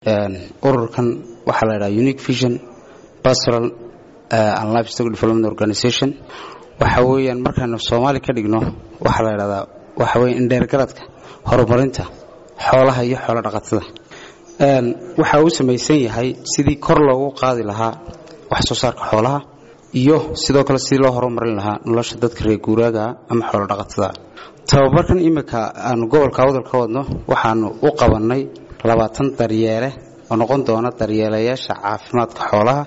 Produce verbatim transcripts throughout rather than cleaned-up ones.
ururkan waxa la yiraahdaa Unique Vision Pastoral and Livestock Development Organization waxa weeyaan markaan Soomaali ka dhigno waxa la yiraahdaa waxa weeyaan in dheergaradka horumarinta xoolaha iyo xoolo dhaqatada een waxa uu sameeysan yahay sidii kor loogu qaadi lahaa wax soo saarka xoolaha iyo sidoo kale sidii loo horumarin lahaa nolosha dadka reer guuraaga ama xoolo dhaqatada tababarkan imika aan gobolka wadal ka wadno waxaan u qabanay labaatan daryeele oo noqon doona daryeelayaasha caafimaadka xoolaha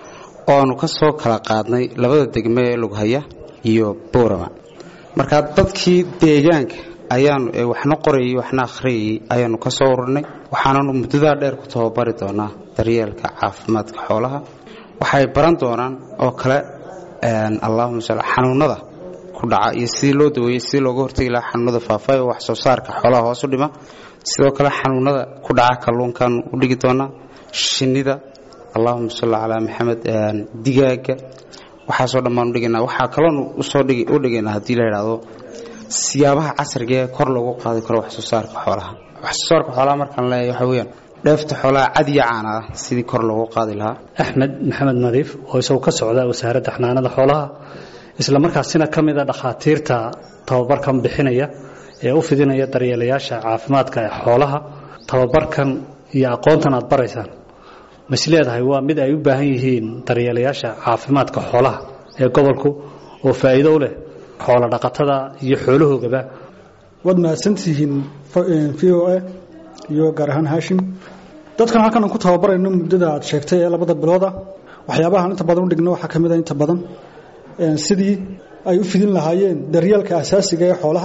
oo aanu ka soo kala qaadnay labada degme ee lagu haya iyo Boorama marka dadkii deegaanka ayaan waxna qorayay waxna akhriyay ayaan ka soo ururnay waxaanu muddada dheer ku tababari doonaa daryeelka caafimaadka xoolaha waxay baran doonaan oo kale een Allahumma salli xanuunada ku dhaca iyo sidii loo daweeyo sidii looga hortagi lahaa xanuunada faafa ee wax soo saarka xoolaha hoos u dhima sidoo kale xanuunada ku dhaca kalluunkan u dhigi doonaa shinida Allahumma salli ala Muhammad een digaaga waxa soo dhamaan u dhiganaa waxa kale oo soo dhigi u dhiganaa hadii la yiraahdo siyaabaha casriga ee kor loogu qaadi karo wax soo saarka xoolaha wax soo saarka xoolaha markaan leeyahay waxa weeyaan dheefta xoolaha cadiya caana sidii kor loogu qaadi lahaa Axmed Maxamed Nadiif oo isoo ka socda wasaaradda xanaanada xoolaha isla markaasina kamid ah dhakhaatiirta tababarkan bixinaya ee u fidinaya daryeelayaasha caafimaadka ee xoolaha tababarkan iyo aqoontan aad baraysaan mas'uuliyadahay waa mid ay u baahan yihiin daryeelayaasha caafimaadka xoolaha ee gobolku oo faa'iido u leh xoolo dhaqatada iyo xoolahoogaba wad ma santihiin V O A iyo gaar ahaan Hashim dadkan halkan ku tababarayno muddada aad sheegtay ee labada bilooda waxyaabaha inta badan u dhigno waxa kamid ah inta badan een sidii ay u fidin lahaayeen daryeelka asaasiga ee xoolaha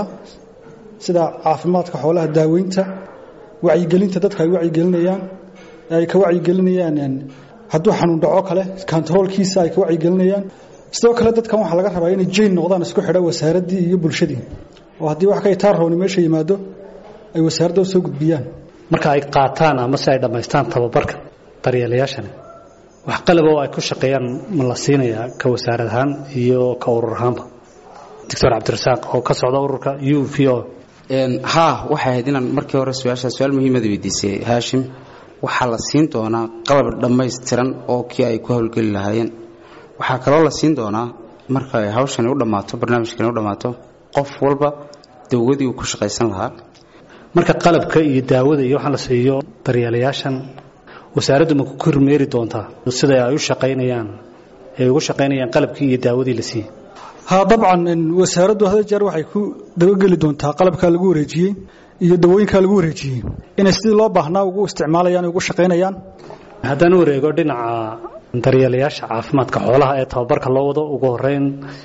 sida caafimaadka xoolaha daaweynta wacyigelinta dadka ay wacyigelinayaan ay ka wacyigelinayaan hadduu xanuun dhaco kale controlkiisa ay ka wacyigelinayaan sidoo kale dadkan waxa laga rabaa inay jeen noqdaan isku xidha wasaaradii iyo bulshadii oo haddii wax ka taarroon meesha yimaado ay wasaaradda soo gudbiyaan marka ay qaataan ama si ay dhameystaan tababarka daryeelayaashan wax qalab oo ay ku shaqeeyaan ma la siinayaa ka wasaarad ahaan iyo ka urur ahaanba Doctor Cabdirasaaq oo ka socda ururka U V O een ha waxa ahayd inaan markii hore su'aasha su'aal muhiim ah weydiisay Hashim waxa la siin doonaa qalab dhameystiran oo kii ay ku hawlgali lahaayeen waxa kale oo la siin doonaa marka ay hawshan u dhamaato barnaamijkan u dhamaato qof walba dawladii uu ku shaqeysan lahaa marka qalabka iyo daawada iyo waxa la siiyo daryeelayaashan wasaaraddu ma ku kormeeri doontaa sida ay u shaqeynayaan ay ugu shaqeynayaan qalabkii iyo daawadii la siiyay ha dabcan wasaaraddu hada jeer waxay ku dabagali doontaa qalabka lagu wareejiyay iyo dawooyinka lagu wareejiyay in sidii loo baahnaa ugu isticmaalayaan ugu shaqeynayaan haddana wareego dhinaca daryeelayaasha caafimaadka xoolaha ee tababarka loo wado ugu horeyn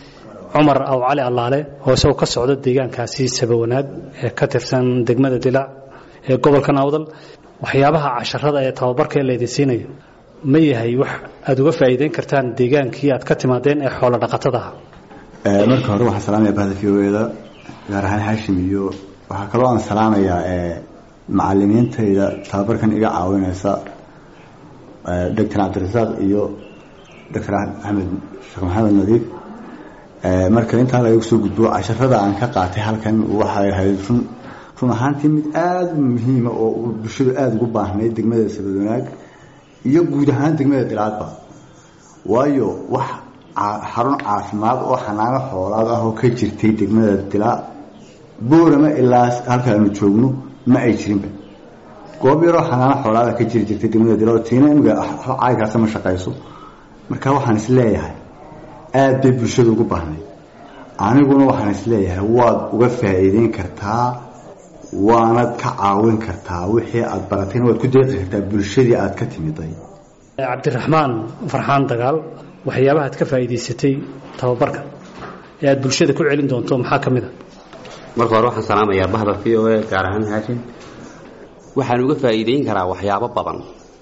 Umar aw Ali Allaale oo soo ka socda deegaankaasi sabawanaag ee ka tirsan degmada Dilaac ee gobolka Nawdal waxyaabaha casharada ee tababarka la idinsiinayo ma yahay wax aad uga faa'iideyn kartaan deegaankii aad ka timaadeen ee xoolo dhaqatada ee marka hore waxa salaamay baahda V O A gaar ahaan Hashim iyo waxa kale oo aan salaamayaa ee macallimiintayda tababarkan iga caawinaysa Doctor Cabdirasaaq iyo Doctor Ahmed Sheekh Maxamed Nadiif ee marka inta la igu soo gudbo casharada aan ka qaatay halkan waxa ay ahayd run run ahaantii mid aad muhiim ah oo bulshada aad ugu baahnay degmada Sabadwanaag iyo guud ahaan degmada Dilaadba waayo wax xarun caafimaad oo xanaano xoolaad ah oo ka jirtay degmada Dilaac Boorama ilaa halka aanu joogno ma ay jirinba goob yar oo xanaano xoolaad ka jir jirtay degmada Dilaac tiina imga ay ka sama shaqayso marka waxaan is leeyahay aad bay bulshada ugu baahnay aniguna waxaan is leeyahay waad uga faa'iideyn kartaa waana ka caawin kartaa wixii aad barateen waad ku deeqi kartaa bulshadii aad ka timiday Cabdiraxmaan Farxaan Dagaal waxyaabaha aad ka faa'iideysatay tababarka ee aad bulshada ku celin doonto maxaa kamid ah marka hore waxaan salaamayaa bahda V O A gaar ahaan Hashim waxaan uga faa'iideyn karaa waxyaabo badan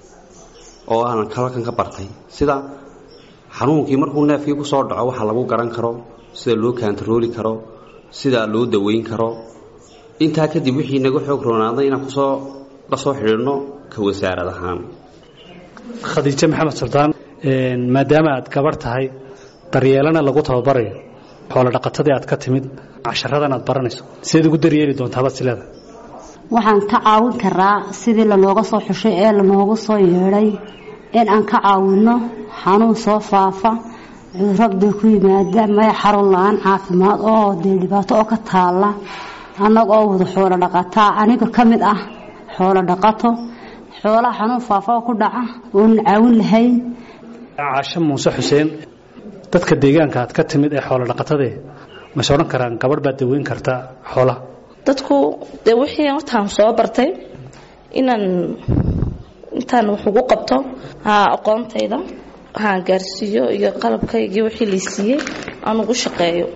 oo aan kalkan ka bartay sida xanuunkii markuu neefkii ku soo dhaco waxa lagu garan karo sida loo control karo sida loo daweyn karo inta kadib wixii naga xoog roonaaday inaan ku soo la soo xiriirno ka wasaarad ahaan Khadiija Maxamed Sultaan een maadaama aad gabar tahay daryeelana lagu tababarayo xoolo dhaqatadii aad ka timid casharradan aad baranayso sidee ugu daryeeli doontaa bad silada waxaan ka caawin karaa sidii la nooga soo xushay ee la noogu soo yeeray in aan ka caawino xanuun soo faafa cudurrada ku yimaada may xarun la'aan caafimaad oo dhibaato oo ka taala annaga oo wada xoolo dhaqataa aniga kamid ah xoolo dhaqato xoolaha xanuun faafa oo ku dhaca oo caawin lahayn Caasha Muuse Xuseen dadka deegaanka aad ka timid ee xoolo dhaqatada ma soo karaan gabadh baad daweyn kartaa xoolaha dadku de wixii aan soo bartay inaan intaan wax ugu qabto ha aqoontayda ha gaarsiiyo iyo qalabkayga wixii la siiyay aan ugu shaqeeyo